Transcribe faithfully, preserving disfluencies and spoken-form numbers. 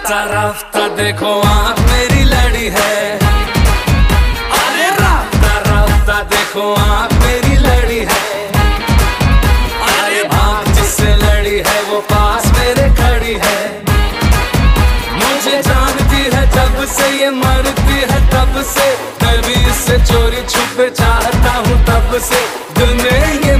राफ्ता राफ्ता देखो आँख मेरी लड़ी है। अरे राफ्ता राफ्ता देखो आँख मेरी लड़ी है। अरे आँख जिससे लड़ी है वो पास मेरे खड़ी है। मुझे जानती है जब से ये मरती है तब से, मैं भी इससे चोरी छुपे चाहता हूँ तब से। दिल में ये